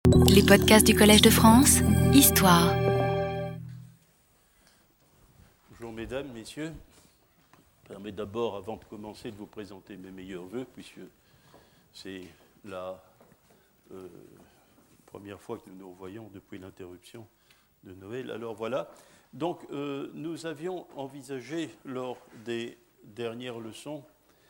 Les podcasts du Collège de France, Histoire. Bonjour mesdames, messieurs. Je permets d'abord, avant de commencer, de vous présenter mes meilleurs vœux, puisque c'est la première fois que nous nous revoyons depuis l'interruption de Noël. Alors voilà, donc nous avions envisagé lors des dernières leçons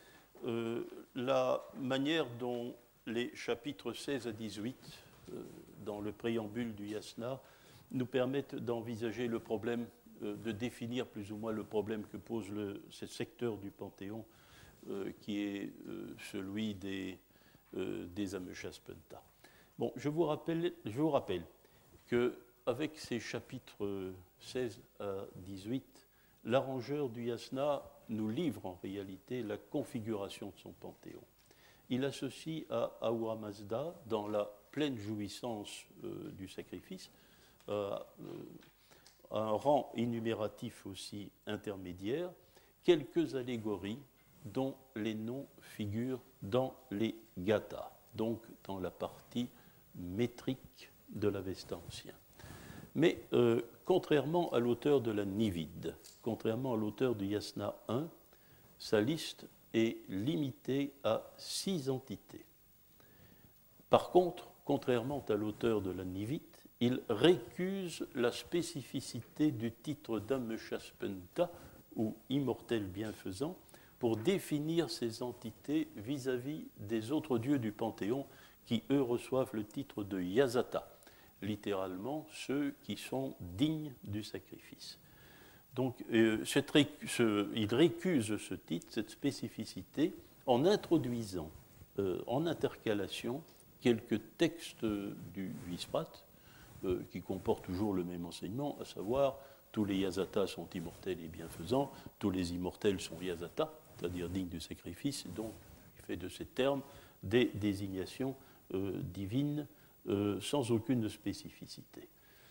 la manière dont les chapitres 16 à 18, dans le préambule du Yasna, nous permettent d'envisager le problème, de définir plus ou moins le problème que pose ce secteur du Panthéon, qui est celui des Ameshaspenta. Bon, je vous rappelle qu'avec ces chapitres 16 à 18, l'arrangeur du Yasna nous livre en réalité la configuration de son Panthéon. Il associe à Ahura Mazda, dans la pleine jouissance du sacrifice, un rang énumératif aussi intermédiaire, quelques allégories dont les noms figurent dans les gathas, donc dans la partie métrique de l'Avesta ancien. Mais contrairement à l'auteur de la Nivide, contrairement à l'auteur du Yasna 1, sa liste est limitée à 6 entités. Par contre, contrairement à l'auteur de la Nivide, il récuse la spécificité du titre d'Ameshaspenta, ou immortel bienfaisant, pour définir ces entités vis-à-vis des autres dieux du Panthéon qui, eux, reçoivent le titre de Yasata, littéralement ceux qui sont dignes du sacrifice. Donc, il récuse ce titre, cette spécificité, en introduisant en intercalation quelques textes du Visprat, qui comportent toujours le même enseignement, à savoir tous les Yasatas sont immortels et bienfaisants, tous les immortels sont Yasata, c'est-à-dire dignes du sacrifice, et donc il fait de ces termes des désignations divines sans aucune spécificité.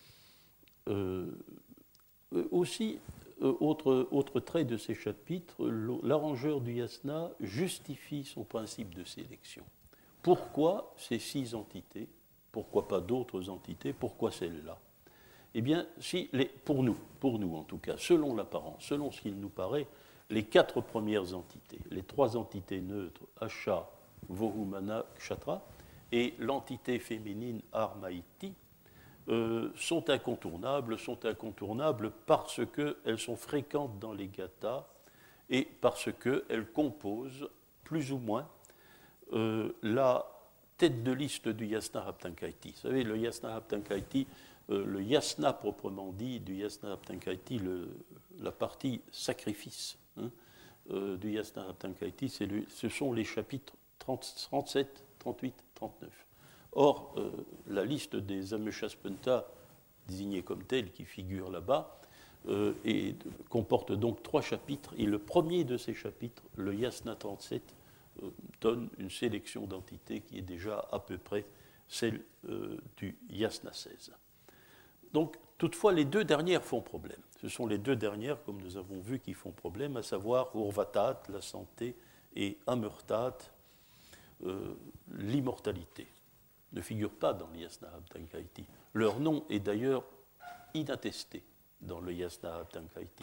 Aussi, autre trait de ces chapitres, l'arrangeur du Yasna justifie son principe de sélection. Pourquoi ces 6 entités? Pourquoi pas d'autres entités? Pourquoi celle-là? Eh bien, pour nous en tout cas, selon l'apparence, selon ce qu'il nous paraît, les 4 premières entités, les 3 entités neutres, Asha, Vohumana, Kshatra, et l'entité féminine Armaïti, sont incontournables parce qu'elles sont fréquentes dans les gathas et parce qu'elles composent plus ou moins la tête de liste du Yasna Haptankaiti. Vous savez, le Yasna Haptankaiti, le Yasna proprement dit, du Yasna Haptankaiti, la partie sacrifice du Yasna Haptankaiti, ce sont les chapitres 37, 38, 39. Or, la liste des Ameshaspenta, désignés comme tels, qui figurent là-bas, comporte donc 3 chapitres, et le premier de ces chapitres, le Yasna 37, donne une sélection d'entités qui est déjà à peu près celle du Yasna 16. Donc, toutefois, les 2 dernières font problème. Ce sont les 2 dernières, comme nous avons vu, qui font problème, à savoir Urvatat, la santé, et Amurtat, l'immortalité. Ne figurent pas dans le Yasna Haptankaiti. Leur nom est d'ailleurs inattesté dans le Yasna Haptankaiti.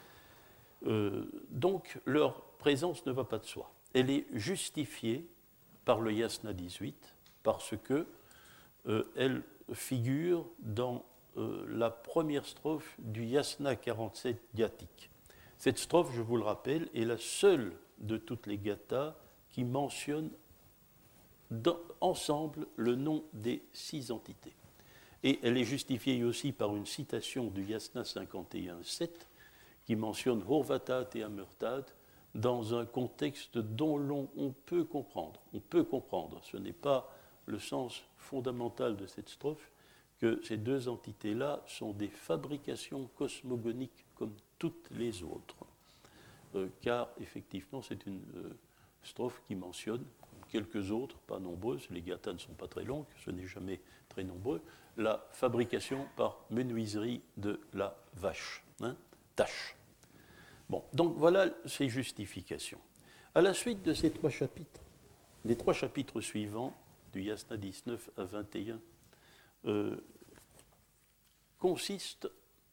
Donc, leur présence ne va pas de soi. Elle est justifiée par le Yasna 18 parce qu'elle figure dans la première strophe du Yasna 47 Gyatik. Cette strophe, je vous le rappelle, est la seule de toutes les gathas qui mentionne ensemble le nom des 6 entités. Et elle est justifiée aussi par une citation du Yasna 51.7 qui mentionne Horvatat et Amurtat dans un contexte dont on peut comprendre, ce n'est pas le sens fondamental de cette strophe, que ces 2 entités-là sont des fabrications cosmogoniques comme toutes les autres. Car effectivement, c'est une strophe qui mentionne quelques autres, pas nombreuses, les gathas ne sont pas très longues, ce n'est jamais très nombreux, la fabrication par menuiserie de la vache, tâche. Bon, donc voilà ces justifications. À la suite de ces 3 chapitres, les 3 chapitres suivants, du Yasna 19 à 21, consiste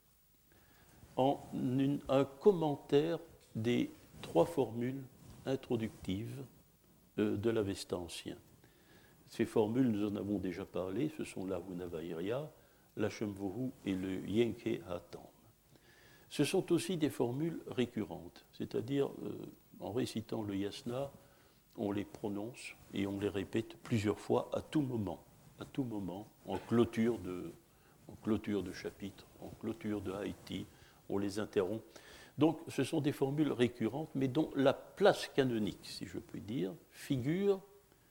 en un commentaire des 3 formules introductives de l'Avesta ancien. Ces formules, nous en avons déjà parlé, ce sont la Hunavairia, la Shambhavu et le Yenke Hatam. Ce sont aussi des formules récurrentes, c'est-à-dire en récitant le yasna, on les prononce et on les répète plusieurs fois à tout moment, en clôture de chapitre, en clôture de Haïti, on les interrompt. Donc ce sont des formules récurrentes, mais dont la place canonique, si je puis dire, figure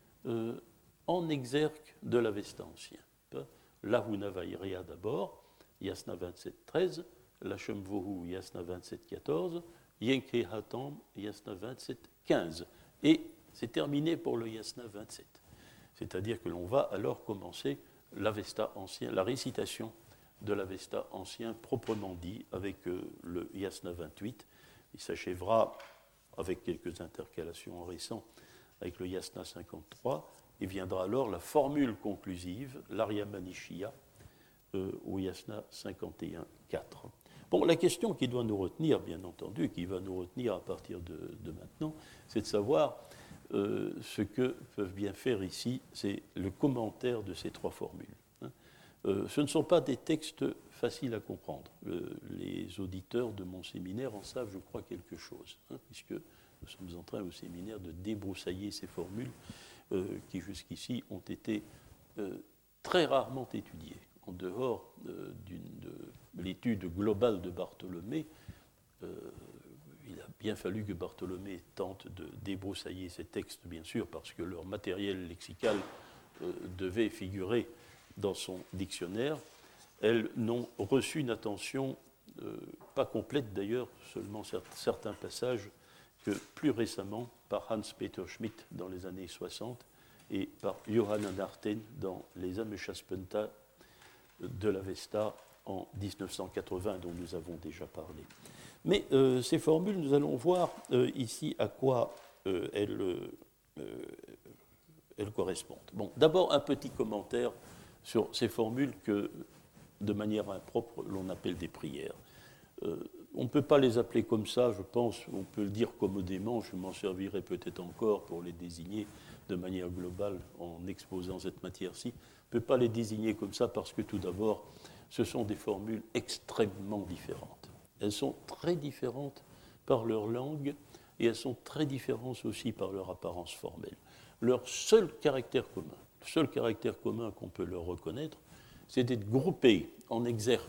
en exergue de l'Avesta ancien. La Hunavairia d'abord, Yasna 27.13, la Shambhavu, Yasna 27.14, Yenke Hatam, Yasna 27.15. Et c'est terminé pour le Yasna 27. C'est-à-dire que l'on va alors commencer l'Avesta ancien, la récitation de l'Avesta ancien proprement dit, avec le Yasna 28. Il s'achèvera avec quelques intercalations en récent avec le Yasna 53, et viendra alors la formule conclusive, l'Arya Manishiya, au Yasna 51.4. Bon, la question qui doit nous retenir, bien entendu, qui va nous retenir à partir de maintenant, c'est de savoir ce que peuvent bien faire ici, c'est le commentaire de ces 3 formules. Ce ne sont pas des textes faciles à comprendre. Les auditeurs de mon séminaire en savent, je crois, quelque chose, puisque nous sommes en train au séminaire de débroussailler ces formules qui jusqu'ici ont été très rarement étudiées. En dehors de l'étude globale de Bartholomé, il a bien fallu que Bartholomé tente de débroussailler ces textes, bien sûr, parce que leur matériel lexical devait figurer dans son dictionnaire. Elles n'ont reçu une attention pas complète d'ailleurs, seulement certains passages, que plus récemment par Hans-Peter Schmidt dans les années 60 et par Johann Narten dans les Ameshaspunta de l'Avesta en 1980, dont nous avons déjà parlé. Mais ces formules, nous allons voir ici à quoi elles correspondent. Bon, d'abord un petit commentaire sur ces formules que, de manière impropre, l'on appelle des prières. On ne peut pas les appeler comme ça, je pense, on peut le dire commodément, je m'en servirai peut-être encore pour les désigner de manière globale en exposant cette matière-ci. On ne peut pas les désigner comme ça parce que tout d'abord, ce sont des formules extrêmement différentes. Elles sont très différentes par leur langue et elles sont très différentes aussi par leur apparence formelle. Leur seul caractère commun qu'on peut leur reconnaître, c'est d'être groupés en exergue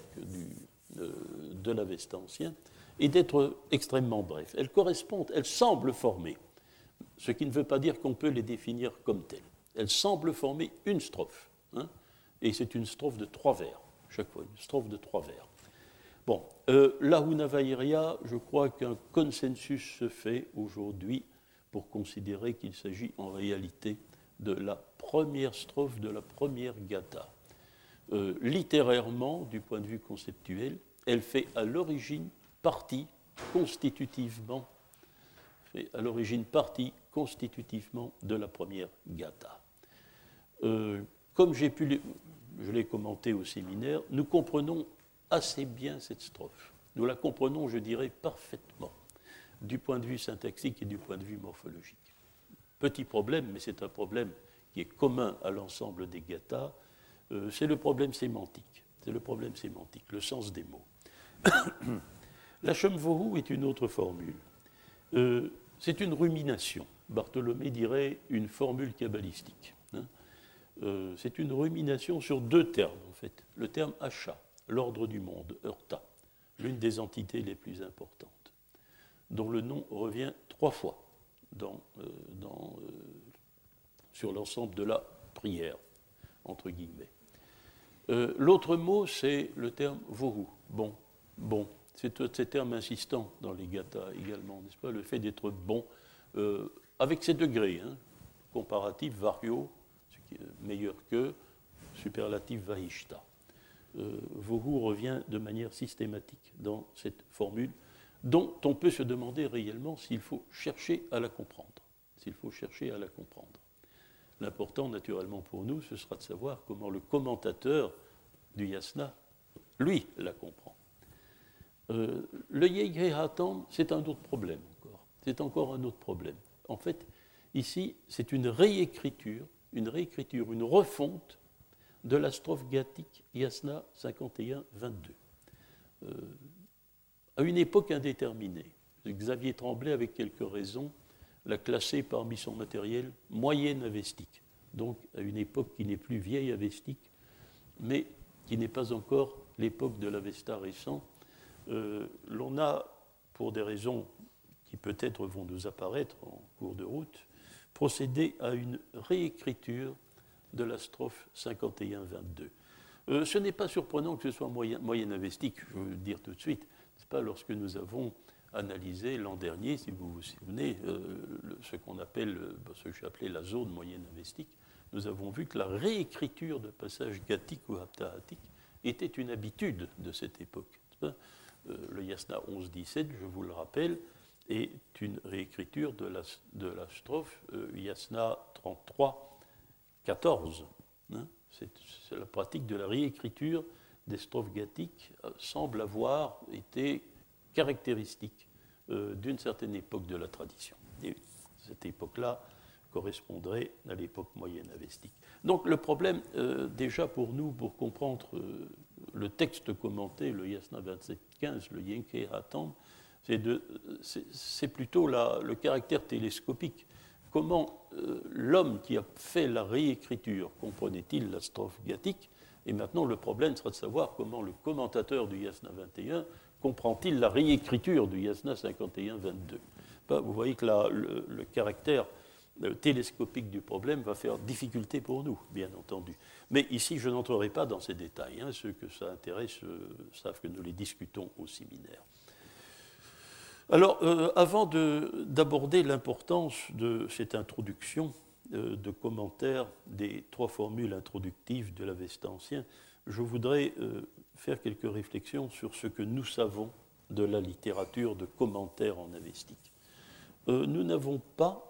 de l'Avesta ancien et d'être extrêmement brefs. Elles correspondent, elles semblent former, ce qui ne veut pas dire qu'on peut les définir comme telles. Elles semblent former une strophe, et c'est une strophe de 3 vers, chaque fois, une strophe de 3 vers. Bon, la Hunavairia, je crois qu'un consensus se fait aujourd'hui pour considérer qu'il s'agit en réalité de la première strophe de la première gatha. Littérairement, du point de vue conceptuel, elle fait à l'origine partie constitutivement de la première gatha. Comme je l'ai commenté au séminaire, nous comprenons assez bien cette strophe. Nous la comprenons, je dirais, parfaitement, du point de vue syntaxique et du point de vue morphologique. Petit problème, mais c'est un problème qui est commun à l'ensemble des gathas, c'est le problème sémantique. Le sens des mots. La Shambhavu est une autre formule. C'est une rumination. Bartholomé dirait une formule kabbalistique. C'est une rumination sur 2 termes, en fait. Le terme Asha, l'ordre du monde, Urta, l'une des entités les plus importantes, dont le nom revient 3 fois sur l'ensemble de la prière, entre guillemets. L'autre mot, c'est le terme vohu, bon. C'est ces termes insistants dans les gathas également, n'est-ce pas? Le fait d'être bon, avec ses degrés, comparatif, vario, ce qui est meilleur que, superlatif, vahishta. Vohu revient de manière systématique dans cette formule, dont on peut se demander réellement s'il faut chercher à la comprendre. L'important, naturellement, pour nous, ce sera de savoir comment le commentateur du yasna, lui, la comprend. Le Yeghe Hatam, c'est un autre problème encore. C'est encore un autre problème. En fait, ici, c'est une réécriture, une refonte de la strophe gathique Yasna 51-22, à une époque indéterminée. Xavier Tremblay, avec quelques raisons, l'a classée parmi son matériel moyenne avestique, donc à une époque qui n'est plus vieille avestique, mais qui n'est pas encore l'époque de l'Avesta récent. L'on a, pour des raisons qui peut-être vont nous apparaître en cours de route, procédé à une réécriture de la strophe 51-22. Ce n'est pas surprenant que ce soit moyenne avestique, je veux le dire tout de suite. Ce n'est pas lorsque nous avons analysé l'an dernier, si vous vous souvenez, ce qu'on appelle, ce que j'ai appelé la zone moyenne avestique, nous avons vu que la réécriture de passages gathiques ou haptaatiques était une habitude de cette époque. Le Yasna 11-17, je vous le rappelle, est une réécriture de la strophe Yasna 33-14. C'est la pratique de la réécriture des strophes gathiques semble avoir été caractéristique d'une certaine époque de la tradition. Et cette époque-là correspondrait à l'époque moyenne avestique. Donc le problème, déjà pour nous, pour comprendre le texte commenté, le Yasna 27-15, le Yenke Hatam, c'est plutôt le caractère télescopique. Comment l'homme qui a fait la réécriture comprenait-il la strophe gathique? Et maintenant, le problème sera de savoir comment le commentateur du Yasna 21 comprend-il la réécriture du Yasna 51-22. Vous voyez que le caractère télescopique du problème va faire difficulté pour nous, bien entendu. Mais ici, je n'entrerai pas dans ces détails. Ceux que ça intéresse savent que nous les discutons au séminaire. Alors, avant d'aborder l'importance de cette introduction de commentaires des trois formules introductives de l'Avesta ancien, je voudrais faire quelques réflexions sur ce que nous savons de la littérature de commentaires en avestique. Nous n'avons pas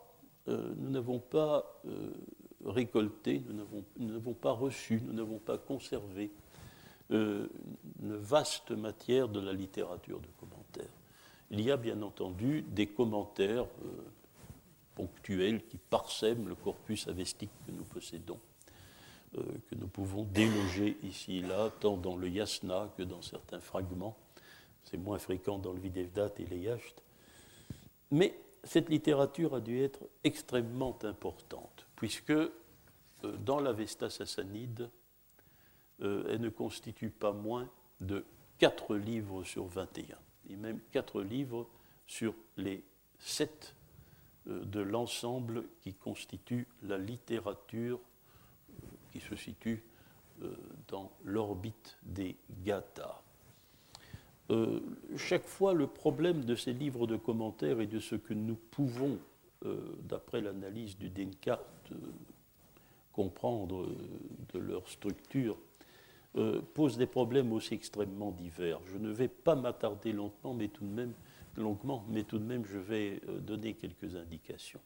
récolté, nous n'avons pas reçu, nous n'avons pas conservé une vaste matière de la littérature de commentaires. Il y a bien entendu des commentaires ponctuels qui parsèment le corpus avestique que nous possédons, que nous pouvons déloger ici et là, tant dans le Yasna que dans certains fragments. C'est moins fréquent dans le Videvdat et les Yacht. Mais cette littérature a dû être extrêmement importante, puisque dans l'Avesta sassanide, elle ne constitue pas moins de 4 livres sur 21, et même 4 livres sur les 7 de l'ensemble qui constitue la littérature qui se situe dans l'orbite des Gathas. Chaque fois, le problème de ces livres de commentaires et de ce que nous pouvons, d'après l'analyse du Descartes, comprendre de leur structure, pose des problèmes aussi extrêmement divers. Je ne vais pas m'attarder longuement, mais tout de même, je vais donner quelques indications.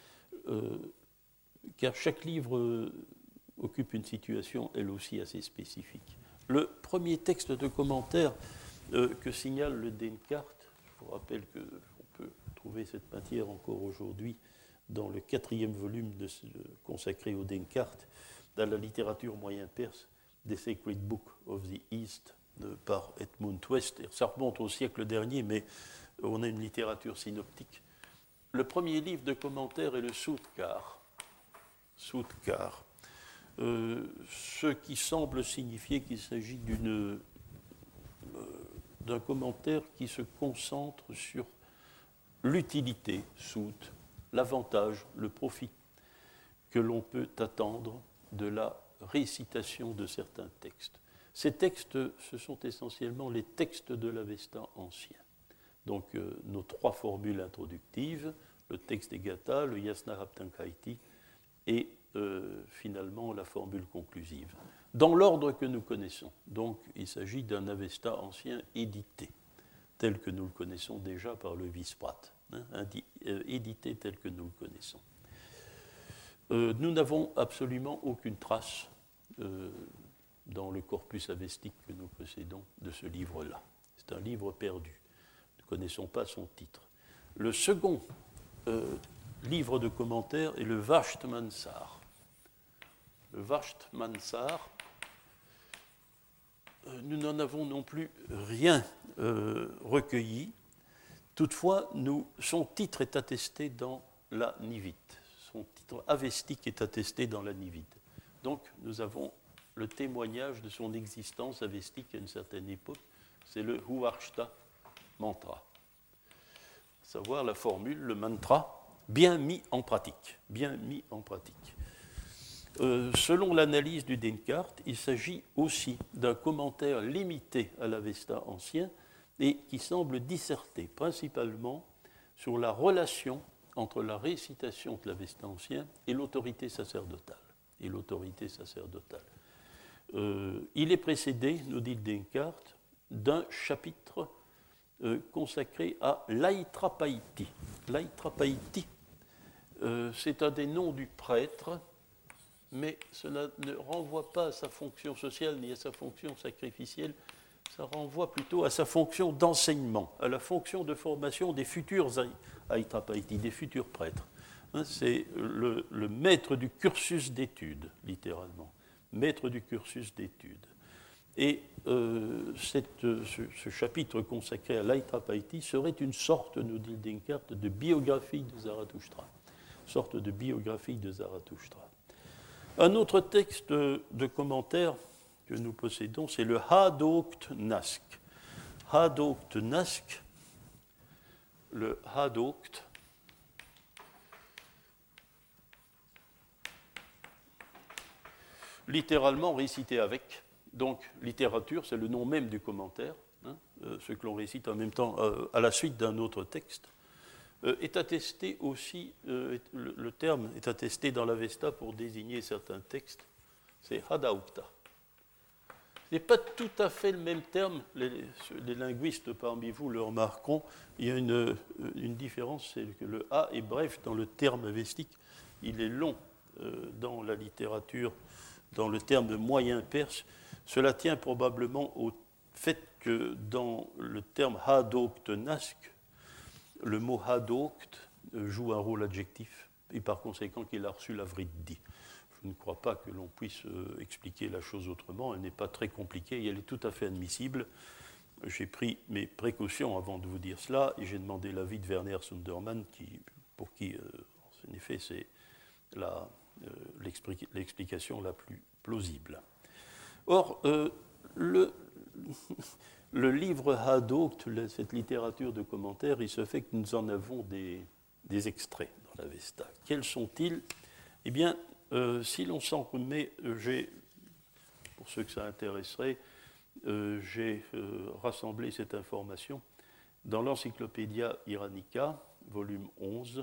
Car chaque livre occupe une situation, elle aussi, assez spécifique. Le premier texte de commentaire que signale le Descartes, je vous rappelle qu'on peut trouver cette matière encore aujourd'hui dans le 4e volume consacré au Descartes, dans la littérature moyen-perse, The Sacred Book of the East, par Edmund West. Ça remonte au siècle dernier, mais on a une littérature synoptique. Le premier livre de commentaires est le Sudkar. Ce qui semble signifier qu'il s'agit d'un commentaire qui se concentre sur l'utilité, l'avantage, le profit que l'on peut attendre de la récitation de certains textes. Ces textes, ce sont essentiellement les textes de l'Avesta ancien. Donc nos 3 formules introductives, le texte des Gathas, le Yasna Haptankaiti et finalement la formule conclusive. Dans l'ordre que nous connaissons. Donc il s'agit d'un Avesta ancien édité, tel que nous le connaissons déjà par le Visprat, édité tel que nous le connaissons. Nous n'avons absolument aucune trace dans le corpus avestique que nous possédons de ce livre-là. C'est un livre perdu. Nous ne connaissons pas son titre. Le second livre de commentaires est le Vashtmansar. Le Vashtmansar, nous n'en avons non plus rien recueilli. Toutefois, son titre est attesté dans la Nivite. Son titre avestique est attesté dans la Nivite. Donc, nous avons le témoignage de son existence avestique à une certaine époque. C'est le Huvarshta mantra. À savoir la formule, le mantra, bien mis en pratique. Bien mis en pratique. Selon l'analyse du Descartes, il s'agit aussi d'un commentaire limité à l'Avesta ancien et qui semble disserter principalement sur la relation entre la récitation de l'Avesta ancien et l'autorité sacerdotale. Il est précédé, nous dit Descartes, d'un chapitre consacré à l'Aitrapaïti. L'Aitrapaïti, c'est un des noms du prêtre, mais cela ne renvoie pas à sa fonction sociale ni à sa fonction sacrificielle, ça renvoie plutôt à sa fonction d'enseignement, à la fonction de formation des futurs Aitrapaïti, des futurs prêtres. C'est le maître du cursus d'études, littéralement. Maître du cursus d'études. Et ce chapitre consacré à l'Aitrapaïti serait une sorte, nous dit Descartes, de biographie de Zarathustra. Sorte de biographie de Zarathustra. Un autre texte de commentaire que nous possédons, c'est le Hadokt Nask. Hadokt Nask, le Hadokt, littéralement récité avec. Donc, littérature, c'est le nom même du commentaire, ce que l'on récite en même temps à la suite d'un autre texte. Est attesté aussi, le terme est attesté dans l'Avesta pour désigner certains textes, c'est Hadaukta. Ce n'est pas tout à fait le même terme, les linguistes parmi vous le remarqueront, il y a une différence, c'est que le A est bref dans le terme avestique, il est long dans la littérature, dans le terme moyen perse. Cela tient probablement au fait que dans le terme Hadokt Nask, le mot Hadokt joue un rôle adjectif et par conséquent qu'il a reçu la vriddhi. Je ne crois pas que l'on puisse expliquer la chose autrement, elle n'est pas très compliquée et elle est tout à fait admissible. J'ai pris mes précautions avant de vous dire cela et j'ai demandé l'avis de Werner Sundermann pour qui, en effet, c'est l'explication la plus plausible. Or, le livre Hadokt, cette littérature de commentaires, il se fait que nous en avons des extraits dans l'Avesta. Quels sont-ils ? Eh bien, si l'on s'en remet, pour ceux que ça intéresserait, j'ai rassemblé cette information dans l'Encyclopédia Iranica, volume 11,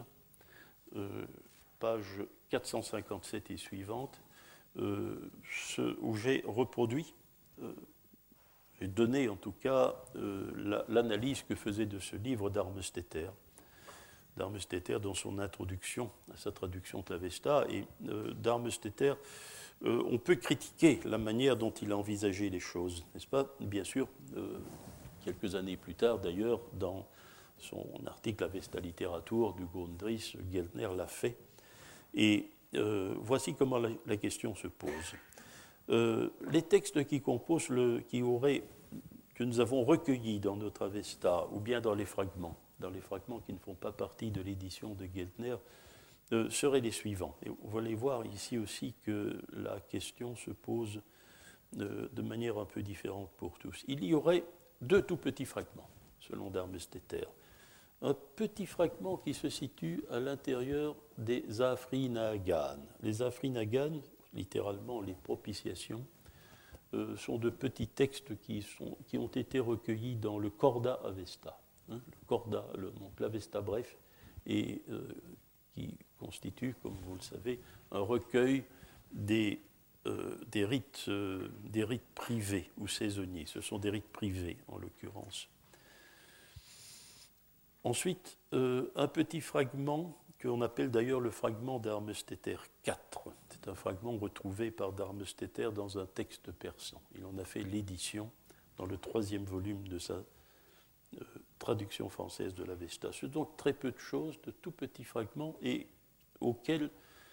page 457 et suivante, où j'ai reproduit, j'ai donné en tout cas l'analyse que faisait de ce livre Darmesteter, dans son introduction à sa traduction de l'Avesta. Et Darmesteter, on peut critiquer la manière dont il a envisagé les choses, n'est-ce pas ? Bien sûr, quelques années plus tard d'ailleurs, dans son article Avesta Literatur du Grundrisse, Geltner l'a fait. Et voici comment la question se pose. Les textes qui composent que nous avons recueillis dans notre Avesta, ou bien dans les fragments qui ne font pas partie de l'édition de Geltner, seraient les suivants. Et vous allez voir ici aussi que la question se pose de manière un peu différente pour tous. Il y aurait deux tout petits fragments, selon Darmesteter. Un petit fragment qui se situe à l'intérieur des Afrinagan. Les Afrinagan, littéralement les propitiations, sont de petits textes qui ont été recueillis dans le Corda Avesta. Le Corda, donc l'Avesta bref, et qui constitue, comme vous le savez, un recueil des rites privés ou saisonniers. Ce sont des rites privés, en l'occurrence. Ensuite, un petit fragment qu'on appelle d'ailleurs le fragment d'Armesteter 4. C'est c'est un fragment retrouvé par Darmesteter dans un texte persan. Il en a fait l'édition dans le 3e volume de sa traduction française de l'Avesta. C'est donc très peu de choses, de tout petits fragments, et auxquels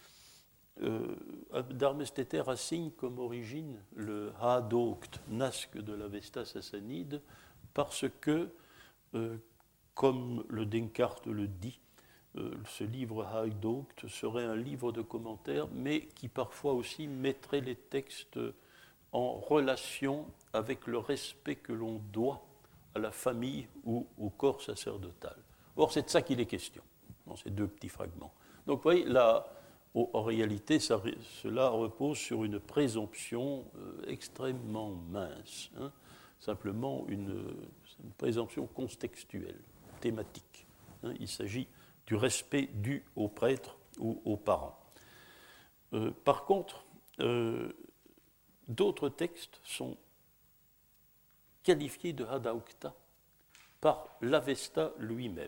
Darmesteter assigne comme origine le Hadokt, Nasque de l'Avesta sassanide, parce que, comme le Denkart le dit, ce livre Hadokt serait un livre de commentaires, mais qui parfois aussi mettrait les textes en relation avec le respect que l'on doit à la famille ou au corps sacerdotal. Or, c'est de ça qu'il est question, dans ces 2 petits fragments. Donc, vous voyez, là, en réalité, cela repose sur une présomption extrêmement mince, hein, simplement une présomption contextuelle, thématique. Hein, il s'agit du respect dû aux prêtres ou aux parents. Par contre, d'autres textes sont qualifiés de Hadaukta par l'Avesta lui-même.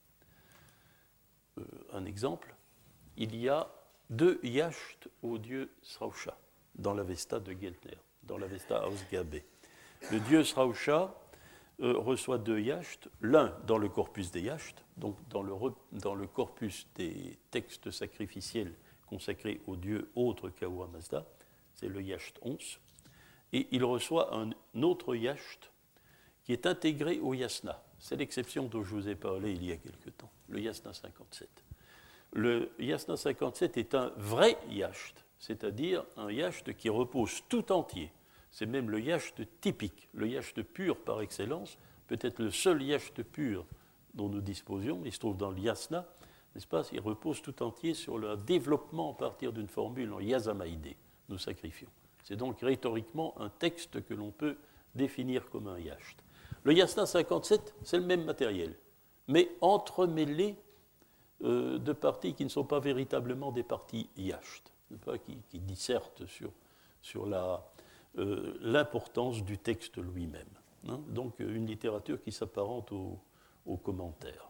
Un exemple, il y a 2 yachts au dieu Srausha dans l'Avesta de Geltner, dans l'Avesta Ausgabe. Le dieu Srausha reçoit 2 yachts, l'un dans le corpus des yachts, donc dans le corpus des textes sacrificiels consacrés aux dieux autres qu'Ahura Mazda, c'est le yacht 11, et il reçoit un autre yacht qui est intégré au yasna. C'est l'exception dont je vous ai parlé il y a quelque temps, le yasna 57. Le yasna 57 est un vrai yacht, c'est-à-dire un yacht qui repose tout entier. C'est même le yacht typique, le yacht pur par excellence, peut-être le seul yacht pur dont nous disposions. Il se trouve dans le yasna, n'est-ce pas? Il repose tout entier sur le développement à partir d'une formule en yazamaïdé. Nous sacrifions. C'est donc rhétoriquement un texte que l'on peut définir comme un yacht. Le yasna 57, c'est le même matériel, mais entremêlé de parties qui ne sont pas véritablement des parties yacht, qui dissertent sur l'importance du texte lui-même. Hein, donc une littérature qui s'apparente aux commentaires.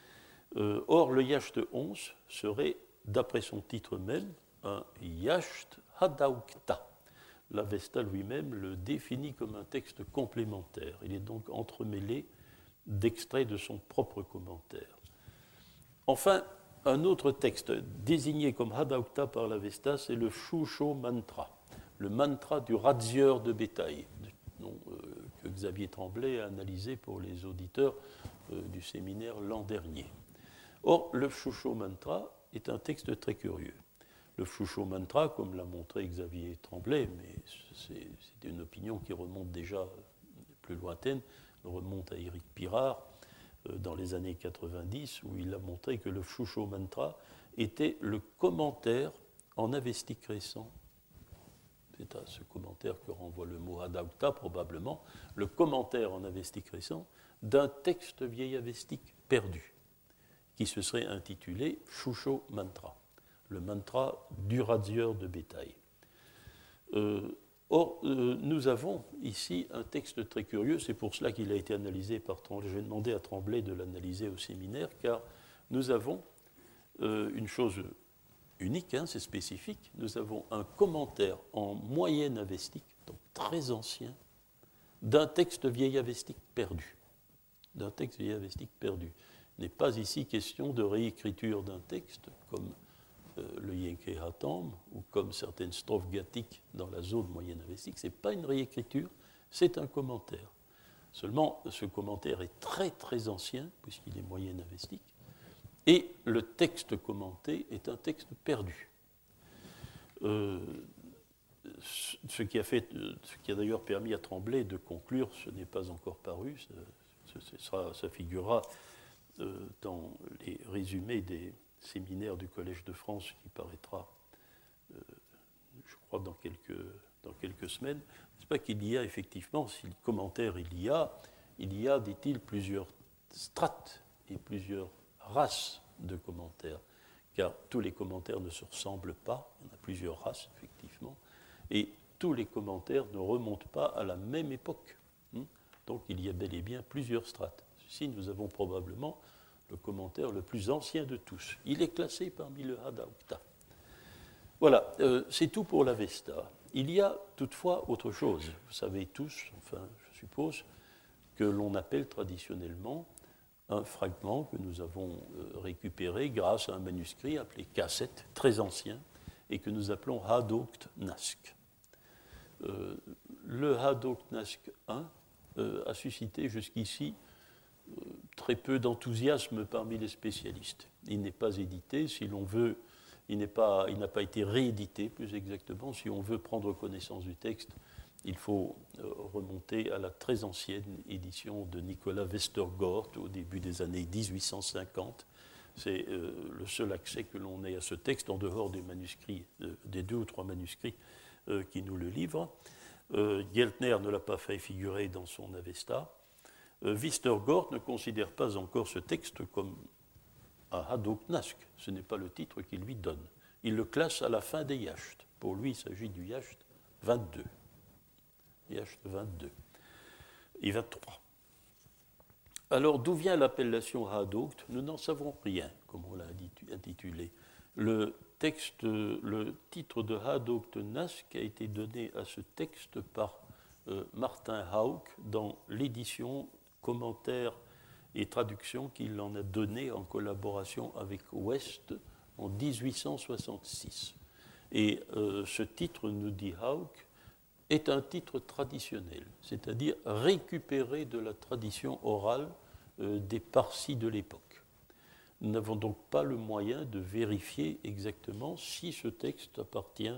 Or, le yacht 11 serait, d'après son titre même, un yacht hadaukta. L'Avesta lui-même le définit comme un texte complémentaire. Il est donc entremêlé d'extraits de son propre commentaire. Enfin, un autre texte désigné comme hadaukta par l'Avesta, c'est le Shusho Mantra, le mantra du razzieur de bétail, que Xavier Tremblay a analysé pour les auditeurs du séminaire l'an dernier. Or, le Shusho Mantra est un texte très curieux. Le Shusho Mantra, comme l'a montré Xavier Tremblay, mais c'est une opinion qui remonte déjà plus lointaine, remonte à Éric Pirard dans les années 90, où il a montré que le Shusho Mantra était le commentaire en avestique récent. C'est à ce commentaire que renvoie le mot Hadaukta, probablement, le commentaire en avestique récent d'un texte vieil avestique perdu, qui se serait intitulé Shusho Mantra, le mantra du razzieur de bétail. Or, nous avons ici un texte très curieux, c'est pour cela qu'il a été analysé par Tremblay. J'ai demandé à Tremblay de l'analyser au séminaire, car nous avons une chose unique, hein, c'est spécifique, nous avons un commentaire en moyenne avestique, donc très ancien, d'un texte vieil avestique perdu. D'un texte vieil avestique perdu. Il n'est pas ici question de réécriture d'un texte, comme le Yenke Hatam, ou comme certaines strophes gathiques dans la zone moyenne avestique. Ce n'est pas une réécriture, c'est un commentaire. Seulement, ce commentaire est très très ancien, puisqu'il est moyenne avestique, et le texte commenté est un texte perdu. Ce qui a d'ailleurs permis à Tremblay de conclure, ce n'est pas encore paru, ça figurera dans les résumés des séminaire du Collège de France qui paraîtra, je crois, dans quelques semaines. C'est pas qu'il y a effectivement, si le commentaire il y a, dit-il, plusieurs strates et plusieurs races de commentaires, car tous les commentaires ne se ressemblent pas, il y en a plusieurs races, effectivement, et tous les commentaires ne remontent pas à la même époque. Donc il y a bel et bien plusieurs strates. Ici, nous avons probablement le commentaire le plus ancien de tous. Il est classé parmi le Hadaukta. Voilà, c'est tout pour l'Avesta. Il y a toutefois autre chose. Vous savez tous, enfin je suppose, que l'on appelle traditionnellement un fragment que nous avons récupéré grâce à un manuscrit appelé K7, très ancien, et que nous appelons Hadaukt Nask. Le Hadaukt Nask I a suscité jusqu'ici très peu d'enthousiasme parmi les spécialistes. Il n'est pas édité, si l'on veut, il n'a pas été réédité, plus exactement. Si on veut prendre connaissance du texte, il faut remonter à la très ancienne édition de Nicolas Westergaard au début des années 1850. C'est le seul accès que l'on ait à ce texte, en dehors des manuscrits, des 2 ou 3 manuscrits qui nous le livrent. Geltner ne l'a pas fait figurer dans son Avesta. Westergaard ne considère pas encore ce texte comme un Hadaukt Nask. Ce n'est pas le titre qu'il lui donne. Il le classe à la fin des Yachts. Pour lui, il s'agit du Yacht 22. Yacht 22 et 23. Alors, d'où vient l'appellation Hadaukt? Nous n'en savons rien, comme on l'a intitulé. Le titre de Hadaukt Nask a été donné à ce texte par Martin Hauck dans l'édition commentaire et traduction qu'il en a donné en collaboration avec West en 1866. Et ce titre, nous dit Hauck, est un titre traditionnel, c'est-à-dire récupéré de la tradition orale des Parsis de l'époque. Nous n'avons donc pas le moyen de vérifier exactement si ce texte appartient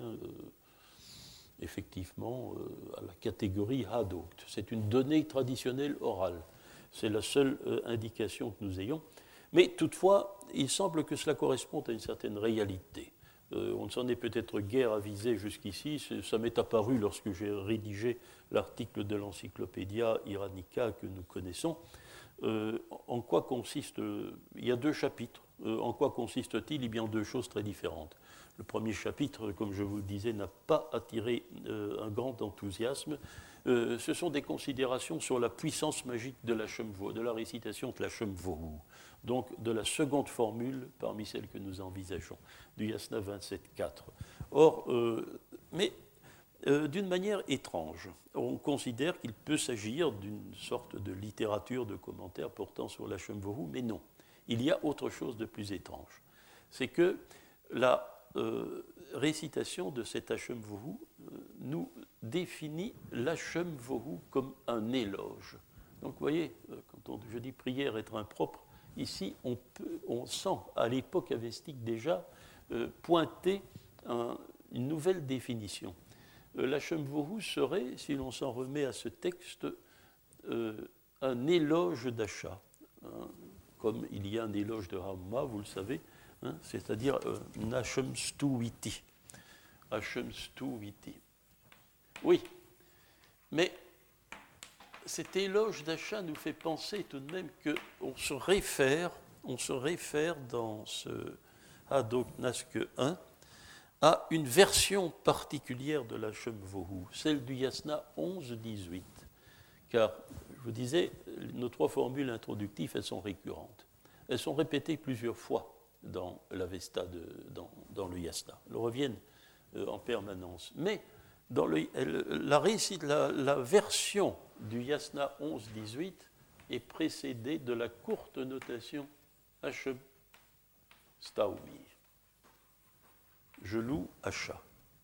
effectivement à la catégorie Hadaukt. C'est une donnée traditionnelle orale. C'est la seule indication que nous ayons. Mais toutefois, il semble que cela corresponde à une certaine réalité. On ne s'en est peut-être guère avisé jusqu'ici. Ça m'est apparu lorsque j'ai rédigé l'article de l'Encyclopédia Iranica que nous connaissons. En quoi consiste... il y a 2 chapitres. En quoi consiste-t-il? Eh bien, 2 choses très différentes. Le premier chapitre, comme je vous le disais, n'a pas attiré un grand enthousiasme. Ce sont des considérations sur la puissance magique de la Shemvohu, de la récitation de la Shemvohu, donc de la seconde formule parmi celles que nous envisageons, du Yasna 27.4. Or, d'une manière étrange, on considère qu'il peut s'agir d'une sorte de littérature de commentaires portant sur la Shemvohu, mais non. Il y a autre chose de plus étrange. C'est que la récitation de cet Hashemvohu nous définit l'Hashemvohu comme un éloge. Donc vous voyez, quand je dis prière être impropre, ici on sent à l'époque avestique déjà pointer une nouvelle définition. L'Hashemvohu serait, si l'on s'en remet à ce texte, un éloge d'Asha, hein, comme il y a un éloge de Ramma, vous le savez, hein, c'est-à-dire Hashem Stuwiti. Hashem Stuwiti. Oui, mais cet éloge d'Asha nous fait penser tout de même qu'on se réfère dans ce Hadaukt Nask 1 à une version particulière de la Shemvohu, celle du Yasna 11-18. Car, je vous disais, nos 3 formules introductives, elles sont récurrentes. Elles sont répétées plusieurs fois dans l'Avesta, dans le Yasna. Elles reviennent en permanence. Mais dans la version du Yasna 11-18 est précédée de la courte notation Hashem Staoumi. Je loue Asha.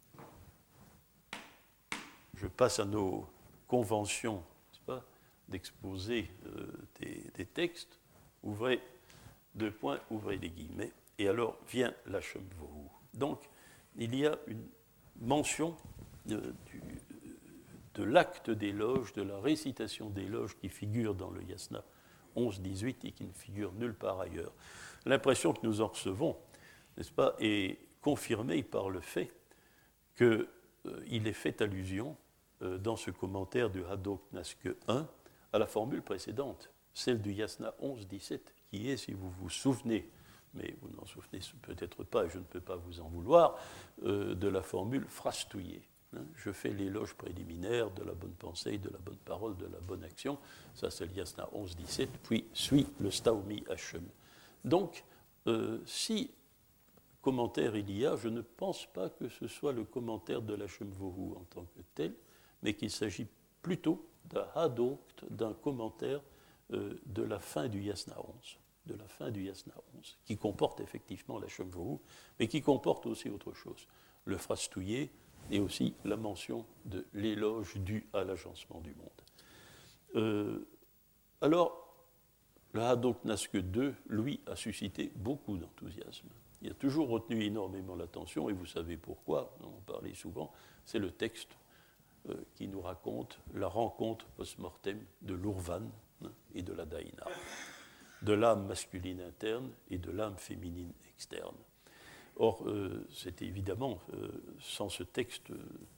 Je passe à nos conventions, n'est-ce pas, d'exposer des textes. Ouvrez 2 points, ouvrez les guillemets, et alors vient la Shemvohu. Donc, il y a une mention de l'acte d'éloge, de la récitation d'éloge qui figure dans le Yasna 11-18 et qui ne figure nulle part ailleurs. L'impression que nous en recevons, n'est-ce pas, est confirmée par le fait qu'il est fait allusion dans ce commentaire du Hadaukt Nask 1 à la formule précédente, celle du Yasna 11-17, qui est, si vous vous souvenez, mais vous n'en souvenez peut-être pas et je ne peux pas vous en vouloir, de la formule frastouillée. Je fais l'éloge préliminaire de la bonne pensée, de la bonne parole, de la bonne action. Ça, c'est le Yasna 11-17, puis suit le Staoumi Hashem. Donc, si commentaire il y a, je ne pense pas que ce soit le commentaire de l'Hashem Vohu en tant que tel, mais qu'il s'agit plutôt d'un Hadokt, d'un commentaire de la fin du Yasna 11, qui comporte effectivement l'Hashem Vohu, mais qui comporte aussi autre chose, le frastouillé et aussi la mention de l'éloge dû à l'agencement du monde. Alors, le Hadokt Naske 2, lui, a suscité beaucoup d'enthousiasme. Il a toujours retenu énormément l'attention, et vous savez pourquoi, on en parlait souvent, c'est le texte qui nous raconte la rencontre post-mortem de l'Urvan et de la Daïna, de l'âme masculine interne et de l'âme féminine externe. Or, c'était évidemment, sans ce texte,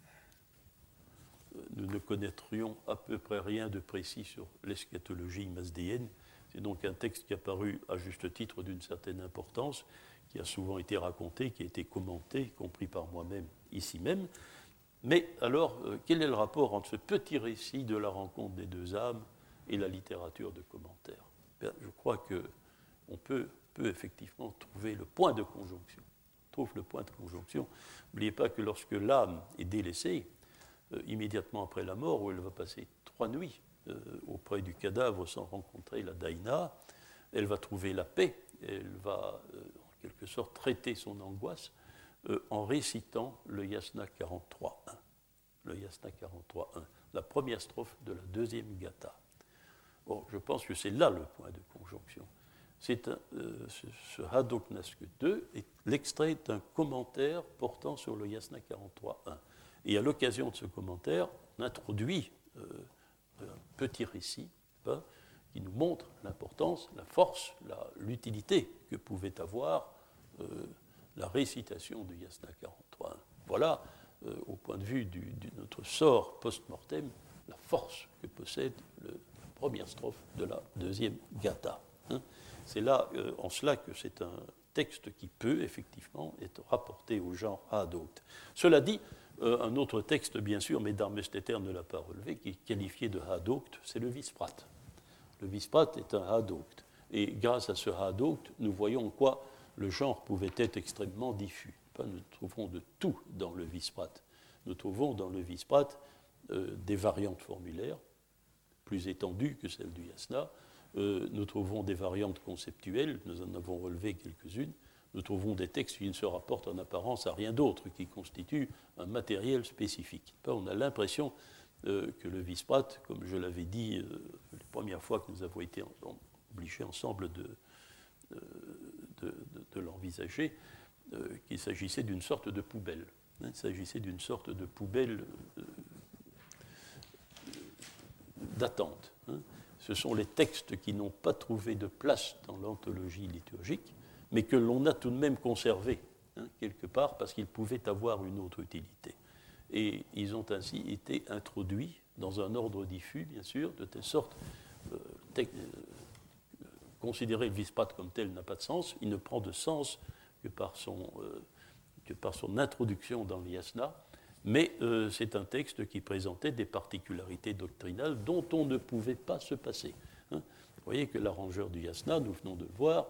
nous ne connaîtrions à peu près rien de précis sur l'eschatologie masdéenne. C'est donc un texte qui a paru à juste titre d'une certaine importance, qui a souvent été raconté, qui a été commenté, compris par moi-même, ici même. Mais alors, quel est le rapport entre ce petit récit de la rencontre des deux âmes et la littérature de commentaires? Bien, je crois qu'on peut effectivement trouver le point de conjonction. N'oubliez pas que lorsque l'âme est délaissée, immédiatement après la mort, où elle va passer 3 nuits auprès du cadavre sans rencontrer la Daïna, elle va trouver la paix, elle va en quelque sorte traiter son angoisse en récitant le Yasna 43.1. Le Yasna 43.1, la première strophe de la deuxième Gatha. Bon, je pense que c'est là le point de conjonction. Ce Hadokt Naske 2 est l'extrait d'un commentaire portant sur le Yasna 43.1. Et à l'occasion de ce commentaire, on introduit un petit récit qui nous montre l'importance, la force, l'utilité que pouvait avoir la récitation du Yasna 43.1. Voilà, au point de vue de notre sort post-mortem, la force que possède la première strophe de la deuxième Gatha. C'est là, en cela, que c'est un texte qui peut effectivement être rapporté au genre Hadokt. Cela dit, un autre texte, bien sûr, mais Darmesteter ne l'a pas relevé, qui est qualifié de Hadokt, c'est le Visprat. Le Visprat est un Hadokt. Et grâce à ce Hadokt, nous voyons en quoi le genre pouvait être extrêmement diffus. Nous trouvons de tout dans le Visprat. Nous trouvons dans le Visprat des variantes formulaires, plus étendues que celles du Yasna. Nous trouvons des variantes conceptuelles, nous en avons relevé quelques-unes. Nous trouvons des textes qui ne se rapportent en apparence à rien d'autre, qui constituent un matériel spécifique. On a l'impression que le Visprat, comme je l'avais dit la première fois que nous avons été obligés ensemble de l'envisager, qu'il s'agissait d'une sorte de poubelle. Il s'agissait d'une sorte de poubelle d'attente. Ce sont les textes qui n'ont pas trouvé de place dans l'anthologie liturgique, mais que l'on a tout de même conservés, quelque part, parce qu'ils pouvaient avoir une autre utilité. Et ils ont ainsi été introduits dans un ordre diffus, bien sûr, de telle sorte considérer le Visprat comme tel n'a pas de sens, il ne prend de sens que par son introduction dans l'Yasna, mais c'est un texte qui présentait des particularités doctrinales dont on ne pouvait pas se passer. Vous voyez que l'arrangeur du Yasna, nous venons de le voir,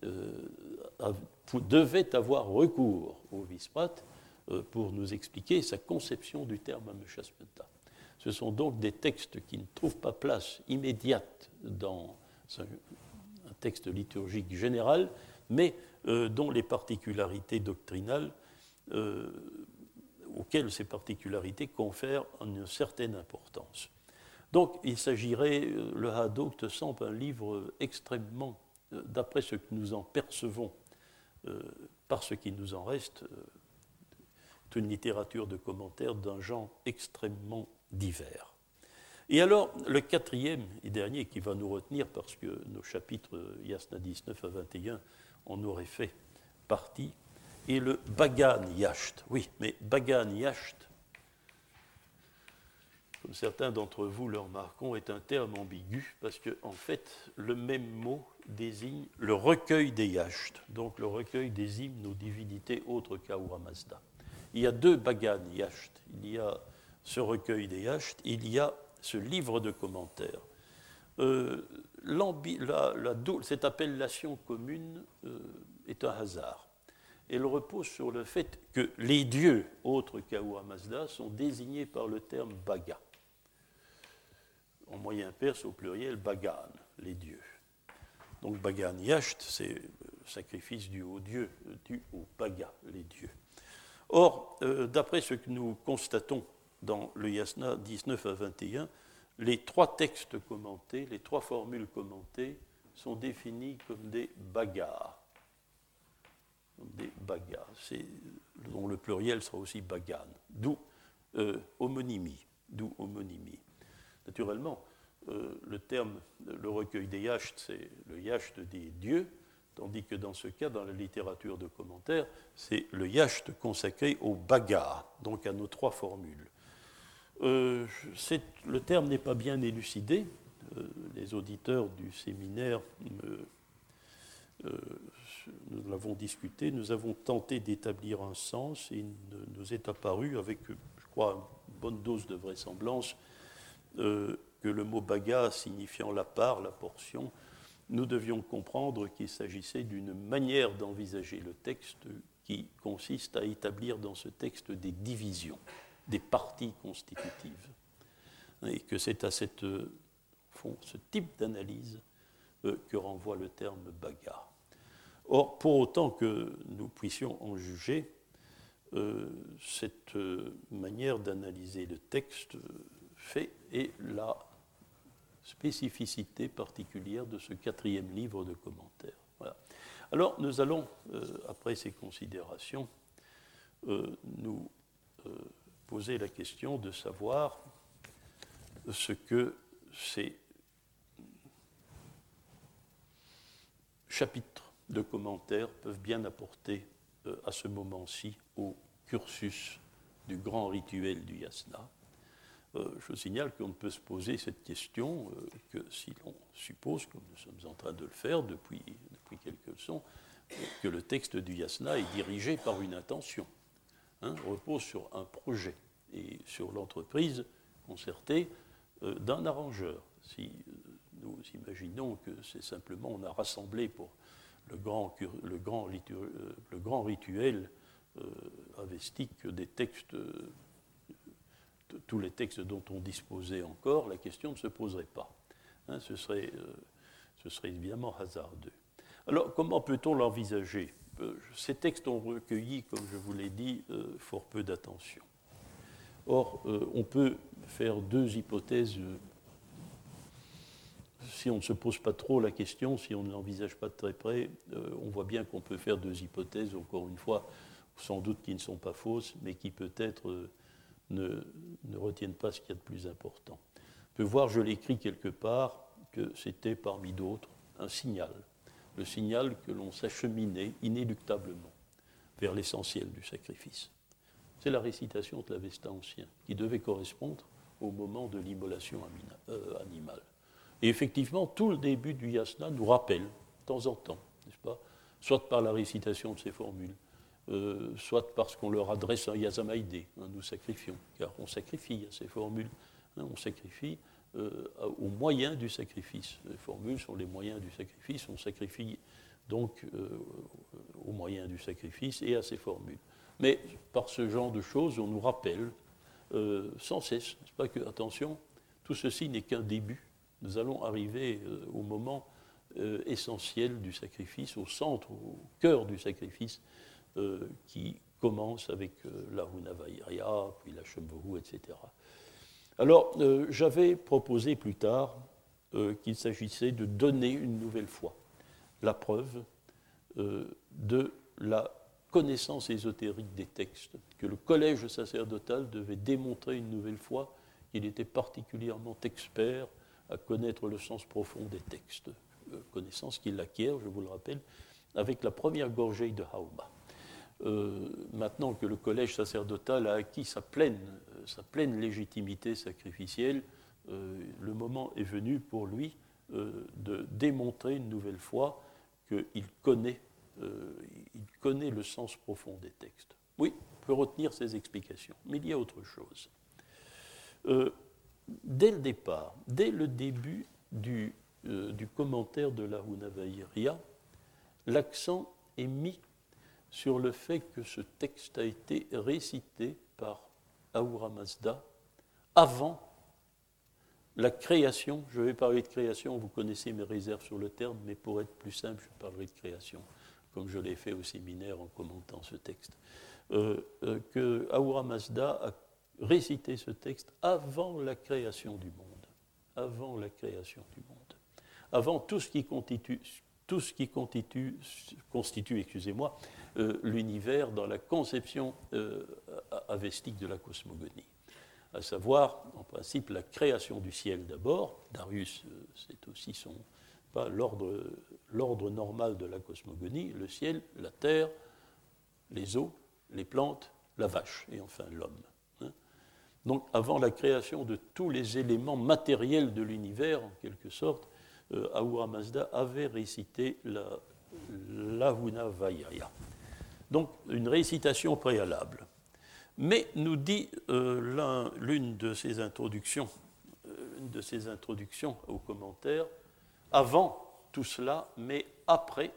devait avoir recours au Visprat pour nous expliquer sa conception du terme Ameshasmenta. Ce sont donc des textes qui ne trouvent pas place immédiate dans un texte liturgique général, mais dont les particularités doctrinales, auxquelles ces particularités confèrent une certaine importance. Donc, il s'agirait, le Hadokt semble un livre extrêmement, d'après ce que nous en percevons, par ce qui nous en reste, une littérature de commentaires d'un genre extrêmement divers. Et alors, le quatrième et dernier qui va nous retenir, parce que nos chapitres Yasna 19 à 21 en auraient fait partie, est le Bagan Yasht. Oui, mais Bagan Yasht, comme certains d'entre vous le remarqueront, est un terme ambigu, parce qu'en en fait, le même mot désigne le recueil des Yasht, donc le recueil des hymnes aux divinités autres qu'Ahura Mazda. Il y a deux Bagan Yasht. Il y a ce recueil des Yasht, il y a ce livre de commentaires. Cette appellation commune est un hasard. elle repose sur le fait que les dieux autres qu'Ahura Mazda sont désignés par le terme Baga. En moyen perse, au pluriel, Bagan, les dieux. Donc Bagan Yasht, c'est le sacrifice dû aux dieux, dû au Baga, les dieux. Or, d'après ce que nous constatons dans le Yasna 19 à 21, les trois textes commentés, les trois formules commentées, sont définis comme des bagas. Des bagas, dont le pluriel sera aussi bagan, d'où homonymie. Naturellement, le recueil des yachts, c'est le yacht des dieux, tandis que dans ce cas, dans la littérature de commentaires, c'est le yacht consacré au bagas, donc à nos trois formules. Le terme n'est pas bien élucidé. Les auditeurs du séminaire, nous l'avons discuté, nous avons tenté d'établir un sens et il nous est apparu avec, je crois, une bonne dose de vraisemblance que le mot baga signifiant la part, la portion, nous devions comprendre qu'il s'agissait d'une manière d'envisager le texte qui consiste à établir dans ce texte des divisions, des parties constitutives. Et que c'est à ce type d'analyse que renvoie le terme baga. Or, pour autant que nous puissions en juger, cette manière d'analyser le texte est la spécificité particulière de ce quatrième livre de commentaires. Voilà. Alors, nous allons, après ces considérations, nous poser la question de savoir ce que ces chapitres de commentaires peuvent bien apporter à ce moment-ci au cursus du grand rituel du yasna. Je signale qu'on ne peut se poser cette question que si l'on suppose, comme nous sommes en train de le faire depuis quelques leçons, que le texte du yasna est dirigé par une intention, repose sur un projet et sur l'entreprise concertée d'un arrangeur. Si nous imaginons que c'est simplement, on a rassemblé pour le grand rituel avestique des textes, tous les textes dont on disposait encore, la question ne se poserait pas. Ce serait évidemment hasardeux. Alors, comment peut-on l'envisager ? Ces textes ont recueilli, comme je vous l'ai dit, fort peu d'attention. Or, on peut faire deux hypothèses. Si on ne se pose pas trop la question, si on ne l'envisage pas de très près, on voit bien qu'on peut faire deux hypothèses, encore une fois, sans doute qui ne sont pas fausses, mais qui peut-être ne retiennent pas ce qu'il y a de plus important. On peut voir, je l'écris quelque part, que c'était parmi d'autres un signal, le signal que l'on s'acheminait inéluctablement vers l'essentiel du sacrifice. C'est la récitation de l'Avesta ancien, qui devait correspondre au moment de l'immolation animale. Et effectivement, tout le début du yasna nous rappelle, de temps en temps, n'est-ce pas, soit par la récitation de ces formules, soit parce qu'on leur adresse un yasamaïdé, nous sacrifions, car on sacrifie à ces formules, on sacrifie aux moyens du sacrifice. Les formules sont les moyens du sacrifice, on sacrifie donc aux moyens du sacrifice et à ces formules. Mais par ce genre de choses, on nous rappelle sans cesse, n'est-ce pas, que, attention, tout ceci n'est qu'un début. Nous allons arriver au moment essentiel du sacrifice, au centre, au cœur du sacrifice, qui commence avec la Hunavairya, puis la Shambhavu, etc. Alors, j'avais proposé plus tard qu'il s'agissait de donner une nouvelle fois la preuve de la connaissance ésotérique des textes, que le collège sacerdotal devait démontrer une nouvelle fois qu'il était particulièrement expert à connaître le sens profond des textes, connaissance qu'il acquiert, je vous le rappelle, avec la première gorgée de Hauma. Maintenant que le collège sacerdotal a acquis sa pleine légitimité sacrificielle, le moment est venu pour lui de démontrer une nouvelle fois qu'il connaît le sens profond des textes. Oui, on peut retenir ces explications, mais il y a autre chose. Dès le départ, dès le début du commentaire de la Hunavairya, l'accent est mis sur le fait que ce texte a été récité par Ahura Mazda avant la création. Je vais parler de création, vous connaissez mes réserves sur le terme, mais pour être plus simple, je parlerai de création, comme je l'ai fait au séminaire en commentant ce texte. Que Ahura Mazda a récité ce texte avant la création du monde, avant la création du monde, avant tout ce qui constitue, l'univers dans la conception avestique de la cosmogonie. À savoir, en principe, la création du ciel d'abord. Darius, c'est aussi l'ordre normal de la cosmogonie, le ciel, la terre, les eaux, les plantes, la vache, et enfin l'homme. Donc, avant la création de tous les éléments matériels de l'univers, en quelque sorte, Ahura Mazda avait récité l'Ahunavayaya. Donc, une récitation préalable. Mais, nous dit l'une de ces introductions aux commentaires, avant tout cela, mais après,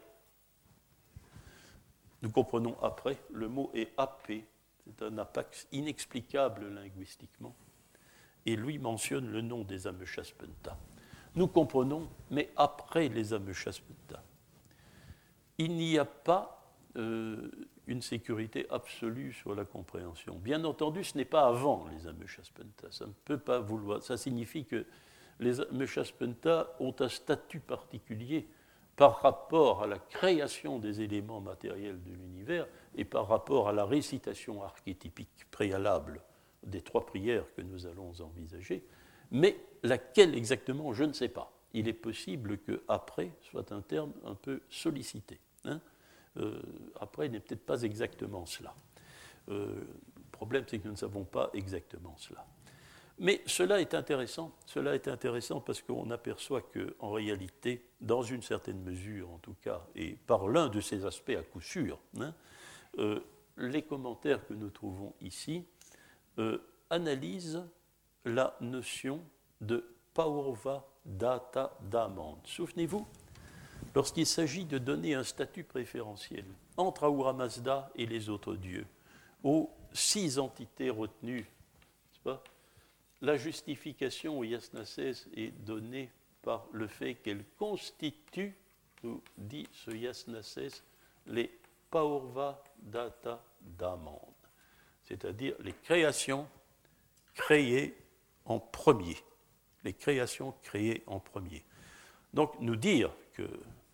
nous comprenons après, le mot est happé, c'est un apax inexplicable linguistiquement, et lui mentionne le nom des Ameshaspenta. Nous comprenons, mais après les Ameshaspenta. Il n'y a pas une sécurité absolue sur la compréhension. Bien entendu, ce n'est pas avant les Ameshaspenta. Ça ne peut pas vouloir. Ça signifie que les Ameshaspenta ont un statut particulier par rapport à la création des éléments matériels de l'univers et par rapport à la récitation archétypique préalable des 3 prières que nous allons envisager. Mais laquelle exactement, je ne sais pas. Il est possible que après soit un terme un peu sollicité. Après n'est peut-être pas exactement cela. Le problème, c'est que nous ne savons pas exactement cela. Mais cela est intéressant parce qu'on aperçoit qu'en réalité, dans une certaine mesure en tout cas, et par l'un de ces aspects à coup sûr, les commentaires que nous trouvons ici analysent la notion de Paurva Data Daman. Souvenez-vous, lorsqu'il s'agit de donner un statut préférentiel entre Ahura Mazda et les autres dieux, aux 6 entités retenues, n'est-ce pas, la justification au Yasnasès est donnée par le fait qu'elle constitue, nous dit ce Yasnasès, les Paurva Data Daman, c'est-à-dire les créations créées en premier. Les créations créées en premier. Donc, nous dire que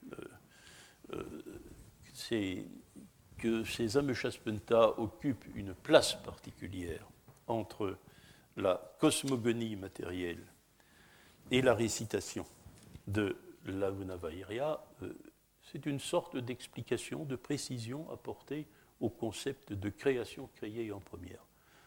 ces Ameshaspenta occupent une place particulière entre la cosmogonie matérielle et la récitation de l'Ahunavayaya, c'est une sorte d'explication, de précision apportée au concept de création créée en première.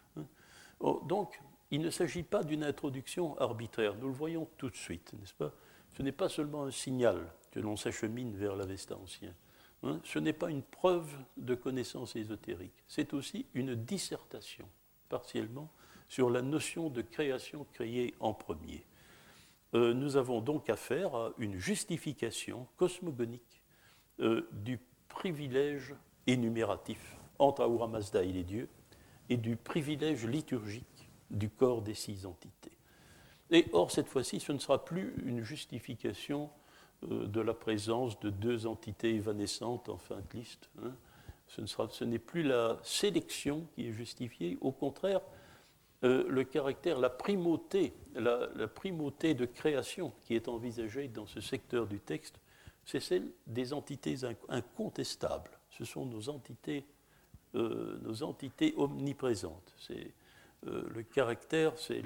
Donc, il ne s'agit pas d'une introduction arbitraire, nous le voyons tout de suite, n'est-ce pas? Ce n'est pas seulement un signal que l'on s'achemine vers l'Avesta ancien. Ce n'est pas une preuve de connaissance ésotérique, c'est aussi une dissertation, partiellement, sur la notion de création créée en premier. Nous avons donc affaire à une justification cosmogonique du privilège énumératif entre Ahura Mazda et les dieux et du privilège liturgique du corps des 6 entités. Et or, cette fois-ci, ce ne sera plus une justification de la présence de 2 entités évanescentes en fin de liste. Ce n'est plus la sélection qui est justifiée, au contraire, le caractère, la primauté de création qui est envisagée dans ce secteur du texte, c'est celle des entités incontestables. Ce sont nos entités omniprésentes. C'est le caractère, c'est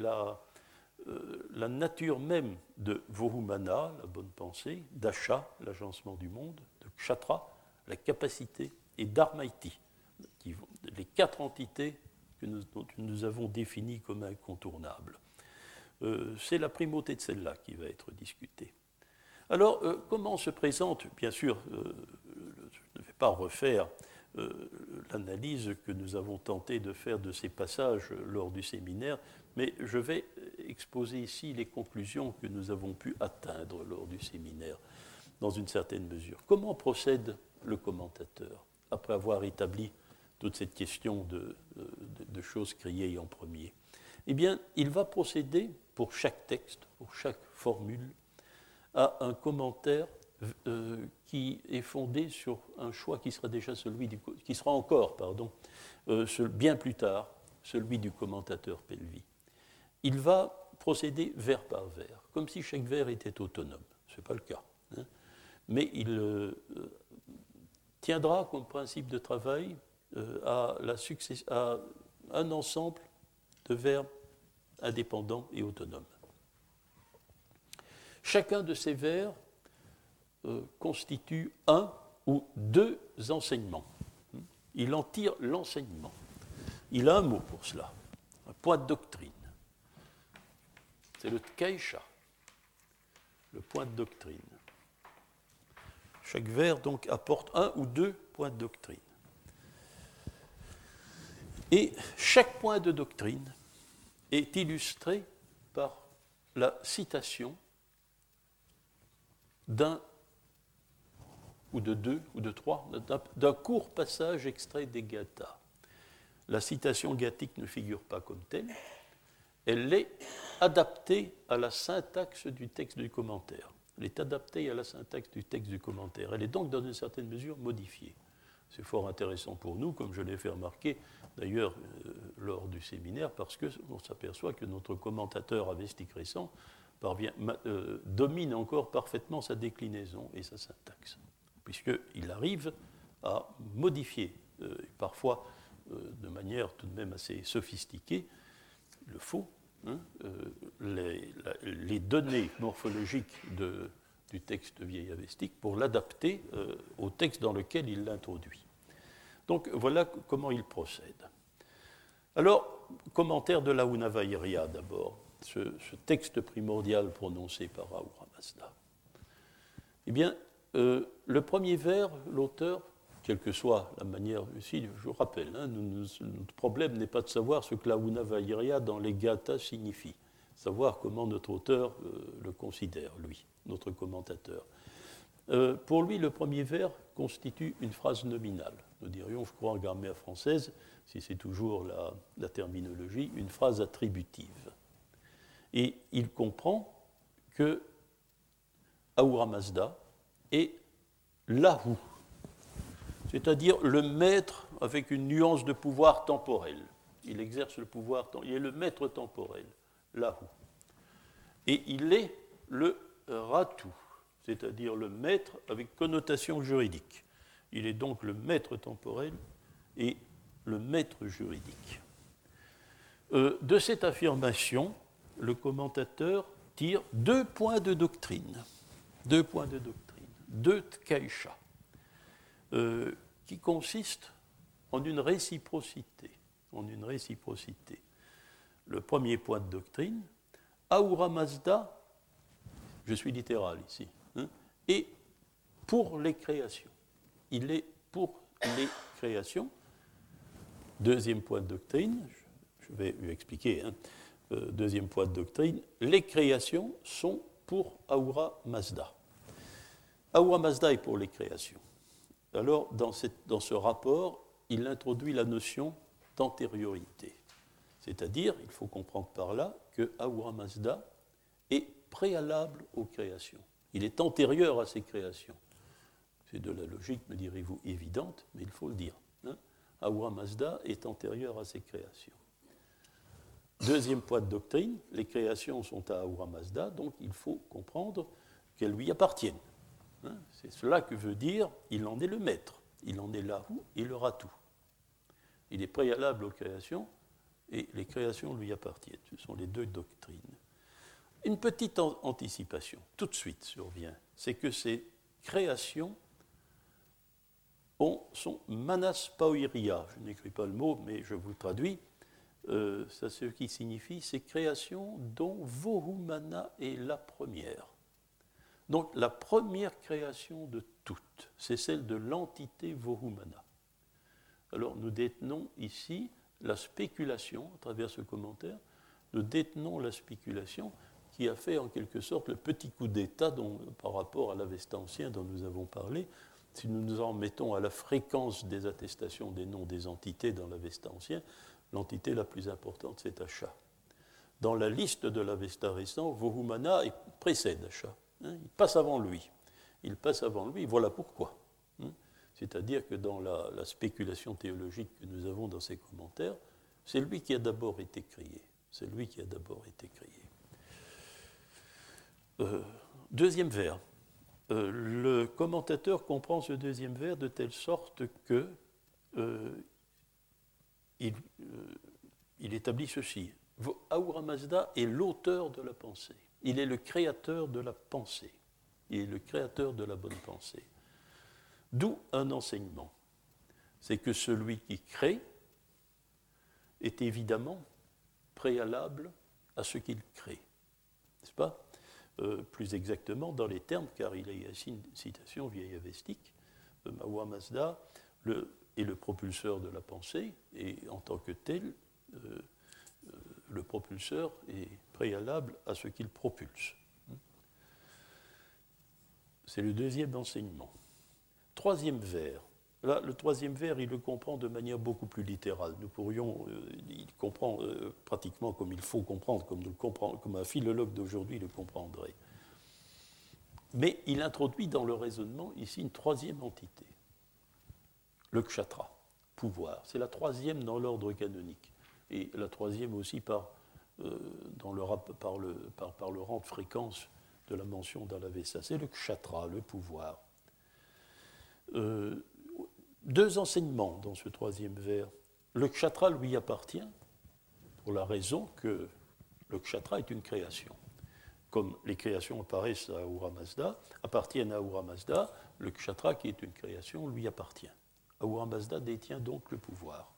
la nature même de Vohumana, la bonne pensée, d'Asha, l'agencement du monde, de Kshatra, la capacité, et d'Armaiti, les 4 entités que nous avons définies comme incontournables. C'est la primauté de celle-là qui va être discutée. Alors, comment se présente, bien sûr, je ne vais pas refaire l'analyse que nous avons tenté de faire de ces passages lors du séminaire, mais je vais exposer ici les conclusions que nous avons pu atteindre lors du séminaire, dans une certaine mesure. Comment procède le commentateur? après avoir établi toute cette question de choses créées en premier? Eh bien, il va procéder pour chaque texte, pour chaque formule, à un commentaire qui est fondé sur un choix qui sera déjà qui sera encore, bien plus tard, celui du commentateur Pelvi. Il va procéder vers par vers, comme si chaque vers était autonome. Ce n'est pas le cas. Hein. Mais il tiendra comme principe de travail à un ensemble de verbes indépendants et autonomes. Chacun de ces vers constitue un ou deux enseignements. Il en tire l'enseignement. Il a un mot pour cela, un point de doctrine. C'est le tkaïcha, le point de doctrine. Chaque vers, donc, apporte un ou deux points de doctrine. Et chaque point de doctrine est illustré par la citation d'un ou de deux ou de trois, d'un court passage extrait des Gathas. La citation gathique ne figure pas comme telle, elle est adaptée à la syntaxe du texte du commentaire. Elle est adaptée à la syntaxe du texte du commentaire. Elle est donc, dans une certaine mesure, modifiée. C'est fort intéressant pour nous, comme je l'ai fait remarquer d'ailleurs lors du séminaire, parce qu'on s'aperçoit que notre commentateur avestique récent domine encore parfaitement sa déclinaison et sa syntaxe, puisqu'il arrive à modifier, parfois de manière tout de même assez sophistiquée, le faux, les données morphologiques du texte vieil avestique pour l'adapter au texte dans lequel il l'introduit. Donc voilà comment il procède. Alors, commentaire de l'Aunavaïria d'abord, ce texte primordial prononcé par Ahura Mazda. Eh bien, le premier vers, l'auteur, quelle que soit la manière, ici, je vous rappelle, notre problème n'est pas de savoir ce que l'Aunavaïria dans les Gathas signifie, savoir comment notre auteur le considère, lui, notre commentateur. Pour lui, le premier vers constitue une phrase nominale. Nous dirions, je crois en grammaire française, si c'est toujours la terminologie, une phrase attributive. Et il comprend que Ahura Mazda est Lahu, c'est-à-dire le maître avec une nuance de pouvoir temporel. Il exerce le pouvoir, il est le maître temporel, Lahu. Et il est le Ratu, c'est-à-dire le maître avec connotation juridique. Il est donc le maître temporel et le maître juridique. De cette affirmation, le commentateur tire deux points de doctrine, deux tkaïcha, qui consistent en une réciprocité. Le premier point de doctrine, Ahura Mazda, je suis littéral ici, est pour les créations. Il est pour les créations. Deuxième point de doctrine, je vais lui expliquer. Deuxième point de doctrine, les créations sont pour Ahura Mazda. Ahura Mazda est pour les créations. Alors, dans ce rapport, il introduit la notion d'antériorité. C'est-à-dire, il faut comprendre par là que Ahura Mazda est préalable aux créations. Il est antérieur à ces créations. C'est de la logique, me direz-vous, évidente, mais il faut le dire. Ahura Mazda est antérieur à ces créations. Deuxième point de doctrine, les créations sont à Ahura Mazda, donc il faut comprendre qu'elles lui appartiennent. C'est cela que veut dire il en est le maître, il en est Lahu et le Ratu. Il est préalable aux créations et les créations lui appartiennent. Ce sont les deux doctrines. Une petite anticipation, tout de suite survient, c'est que ces créations sont manas pauiria. Je n'écris pas le mot, mais je vous le traduis. C'est ce qui signifie ces créations dont Vohumana est la première. Donc la première création de toutes, c'est celle de l'entité Vohumana. Alors nous détenons ici la spéculation, à travers ce commentaire, nous détenons la spéculation qui a fait en quelque sorte le petit coup d'état par rapport à l'Avesta ancien dont nous avons parlé, si nous nous en mettons à la fréquence des attestations des noms des entités dans l'Avesta ancien, l'entité la plus importante, c'est Asha. Dans la liste de l'Avesta récent, Vohumana précède Asha. Il passe avant lui. Il passe avant lui, voilà pourquoi. C'est-à-dire que dans la spéculation théologique que nous avons dans ces commentaires, c'est lui qui a d'abord été créé. C'est lui qui a d'abord été créé. Deuxième vers. Le commentateur comprend ce deuxième vers de telle sorte que il établit ceci. Ahura Mazda est l'auteur de la pensée. Il est le créateur de la pensée. Il est le créateur de la bonne pensée. D'où un enseignement. C'est que celui qui crée est évidemment préalable à ce qu'il crée. N'est-ce pas ? Plus exactement dans les termes, car il y a ici une citation vieille avestique, Ahura Mazda est le propulseur de la pensée, et en tant que tel, le propulseur est préalable à ce qu'il propulse. C'est le deuxième enseignement. Troisième vers. Là, le troisième vers, il le comprend de manière beaucoup plus littérale. Nous pourrions, il comprend pratiquement comme il faut comprendre, comme un philologue d'aujourd'hui le comprendrait. Mais il introduit dans le raisonnement ici une troisième entité, le kshatra, pouvoir. C'est la troisième dans l'ordre canonique, et la troisième aussi par le rang de fréquence de la mention dans l'Avesta. C'est le kshatra, le pouvoir. Deux enseignements dans ce troisième vers. Le kshatra lui appartient pour la raison que le kshatra est une création. Comme les créations apparaissent à Ahura Mazda, appartiennent à Ahura Mazda, le kshatra qui est une création lui appartient. Ahura Mazda détient donc le pouvoir.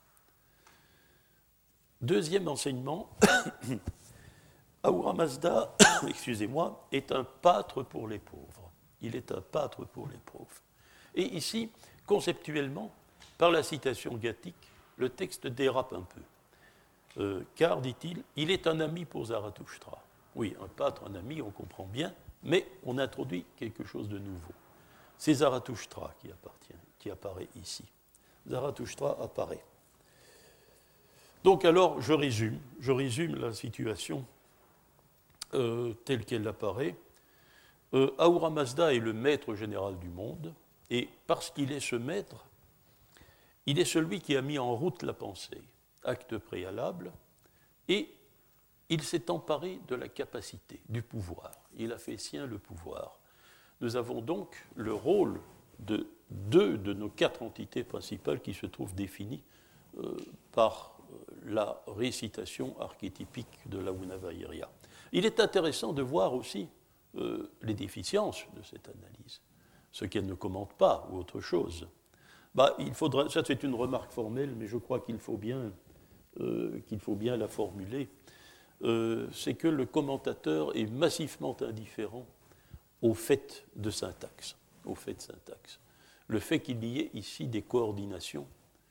Deuxième enseignement, Ahura Mazda, excusez-moi, est un pâtre pour les pauvres. Il est un pâtre pour les pauvres. Et ici, conceptuellement, par la citation gathique, le texte dérape un peu. Car, dit-il, il est un ami pour Zarathustra. Oui, un pâtre, un ami, on comprend bien, mais on introduit quelque chose de nouveau. C'est Zarathustra qui apparaît ici. Zarathustra apparaît. Donc alors, je résume la situation telle qu'elle apparaît. Ahura Mazda est le maître général du monde, et parce qu'il est ce maître, il est celui qui a mis en route la pensée, acte préalable, et il s'est emparé de la capacité, du pouvoir. Il a fait sien le pouvoir. Nous avons donc le rôle de deux de nos quatre entités principales qui se trouvent définies par la récitation archétypique de la Unavairia. Il est intéressant de voir aussi les déficiences de cette analyse, ce qu'elle ne commente pas ou autre chose. Ça c'est une remarque formelle, mais je crois qu'il faut bien la formuler. C'est que le commentateur est massivement indifférent au fait de syntaxe. Le fait qu'il y ait ici des coordinations,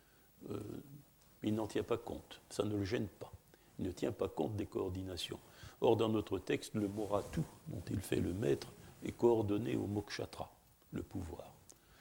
il n'en tient pas compte, ça ne le gêne pas. Il ne tient pas compte des coordinations. Or, dans notre texte, le mot ratu, dont il fait le maître, est coordonné au mot kshatra, le pouvoir.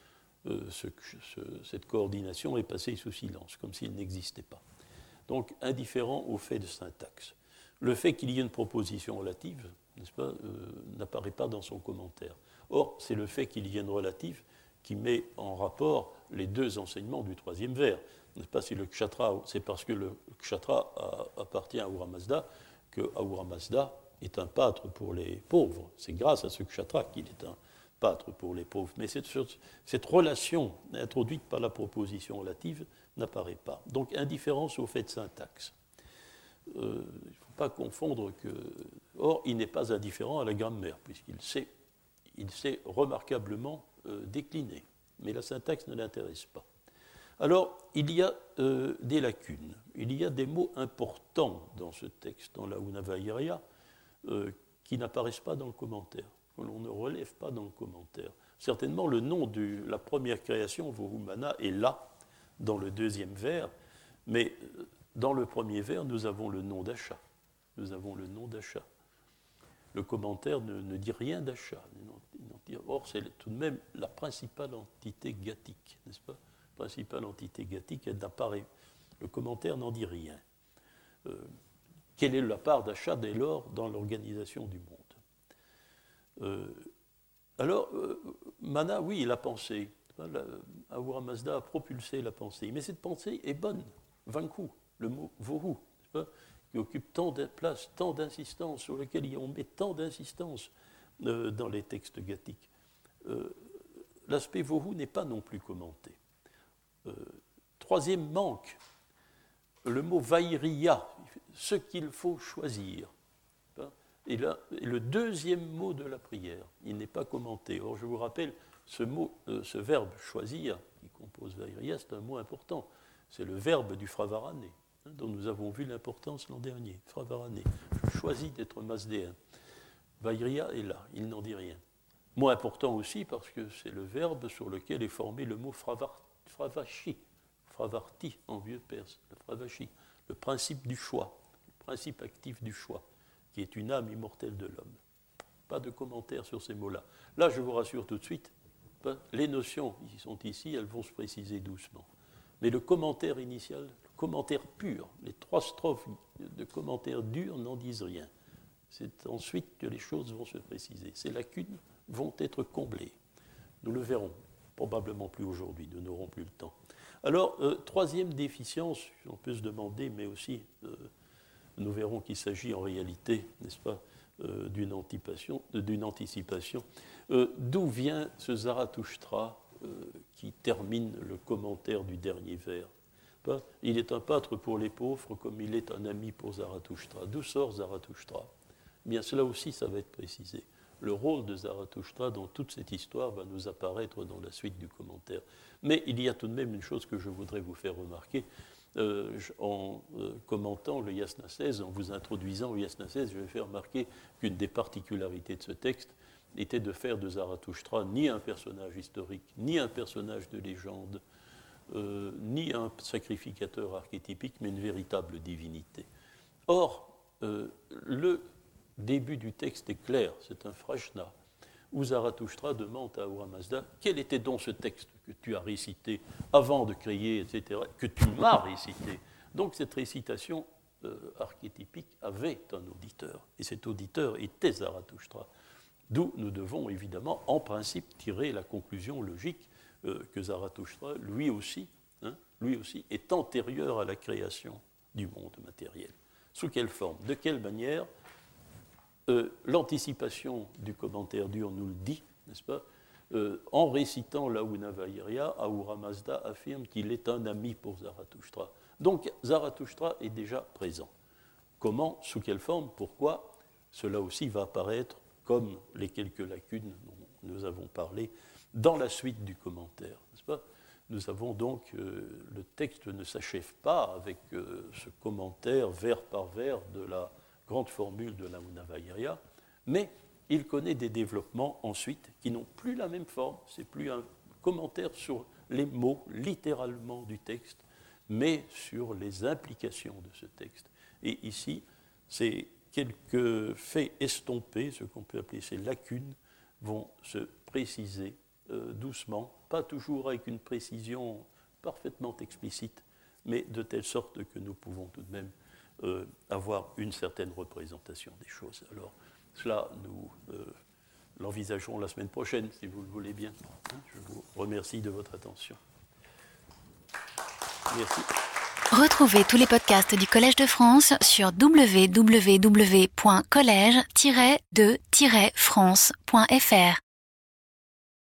Cette coordination est passée sous silence, comme s'il n'existait pas. Donc, indifférent au fait de syntaxe. Le fait qu'il y ait une proposition relative, n'est-ce pas, n'apparaît pas dans son commentaire. Or, c'est le fait qu'il y ait une relative qui met en rapport les deux enseignements du troisième vers. N'est-ce pas, c'est parce que le kshatra appartient à Ahura Mazda que Ahura Mazda est un pâtre pour les pauvres. C'est grâce à ce kshatra qu'il est un pâtre pour les pauvres. Mais cette relation introduite par la proposition relative n'apparaît pas. Donc, indifférence au fait de syntaxe. Il ne faut pas confondre que... Or, il n'est pas indifférent à la grammaire, puisqu'il sait remarquablement décliner. Mais la syntaxe ne l'intéresse pas. Alors, il y a des lacunes. Il y a des mots importants dans ce texte, dans la Unavairia, qui n'apparaissent pas dans le commentaire, que l'on ne relève pas dans le commentaire. Certainement, le nom de la première création, Vohumana, est là, dans le deuxième vers, mais dans le premier vers, nous avons le nom d'Asha. Le commentaire ne dit rien d'Asha, il n'en Or, c'est tout de même la principale entité gathique, n'est-ce pas? La principale entité gathique, le commentaire n'en dit rien. Quelle est la part d'achat dès lors dans l'organisation du monde? Mana, oui, il a pensé. Ahura Mazda a propulsé la pensée. Mais cette pensée est bonne. Vanku, le mot vohu, n'est-ce pas, qui occupe tant de place, tant d'insistance, sur lequel on met tant d'insistance dans les textes gathiques. L'aspect vohu n'est pas non plus commenté. Troisième manque, le mot vairiya, ce qu'il faut choisir. Et là, le deuxième mot de la prière, il n'est pas commenté. Or, je vous rappelle, ce verbe choisir, qui compose vairiya, c'est un mot important. C'est le verbe du fravarane, dont nous avons vu l'importance l'an dernier. Fravarane, je choisis d'être masdéen. Vairiya est là, il n'en dit rien. Mot important aussi parce que c'est le verbe sur lequel est formé le mot fravashi, fravarti en vieux perse, le fravashi, le principe du choix, le principe actif du choix, qui est une âme immortelle de l'homme. Pas de commentaire sur ces mots-là. Là, je vous rassure tout de suite, les notions qui sont ici, elles vont se préciser doucement. Mais le commentaire initial, le commentaire pur, les 3 strophes de commentaire dur n'en disent rien. C'est ensuite que les choses vont se préciser. Ces lacunes vont être comblées. Nous le verrons, probablement plus aujourd'hui, nous n'aurons plus le temps. Alors, troisième déficience, on peut se demander, mais aussi, nous verrons qu'il s'agit en réalité, n'est-ce pas, d'une anticipation. D'où vient ce Zarathustra qui termine le commentaire du dernier vers? Il est un pâtre pour les pauvres comme il est un ami pour Zarathustra. D'où sort Zarathustra? Bien, cela aussi, ça va être précisé. Le rôle de Zarathustra dans toute cette histoire va nous apparaître dans la suite du commentaire. Mais il y a tout de même une chose que je voudrais vous faire remarquer. En commentant le Yasna 16, en vous introduisant au Yasna 16, je vais faire remarquer qu'une des particularités de ce texte était de faire de Zarathustra ni un personnage historique, ni un personnage de légende, ni un sacrificateur archétypique, mais une véritable divinité. Or, le début du texte est clair, c'est un frashna, où Zarathustra demande à Ahura Mazda quel était donc ce texte que tu as récité avant de crier, etc., que tu m'as récité. Donc cette récitation archétypique avait un auditeur, et cet auditeur était Zarathustra. D'où nous devons évidemment, en principe, tirer la conclusion logique que Zarathustra, lui aussi, est antérieur à la création du monde matériel. Sous quelle forme? De quelle manière? L'anticipation du commentaire dur nous le dit, n'est-ce pas? En récitant la Unavairya, Ahura Mazda affirme qu'il est un ami pour Zarathustra. Donc Zarathustra est déjà présent. Comment? Sous quelle forme? Pourquoi? Cela aussi va apparaître, comme les quelques lacunes dont nous avons parlé, dans la suite du commentaire, n'est-ce pas? Nous avons donc, le texte ne s'achève pas avec ce commentaire vers par vers de la grande formule de la Unavairya, mais il connaît des développements ensuite qui n'ont plus la même forme, c'est plus un commentaire sur les mots littéralement du texte, mais sur les implications de ce texte. Et ici, ces quelques faits estompés, ce qu'on peut appeler ces lacunes, vont se préciser doucement, pas toujours avec une précision parfaitement explicite, mais de telle sorte que nous pouvons tout de même avoir une certaine représentation des choses. Alors, cela, nous l'envisagerons la semaine prochaine, si vous le voulez bien. Je vous remercie de votre attention. Merci. Retrouvez tous les podcasts du Collège de France sur www.collège-de-france.fr.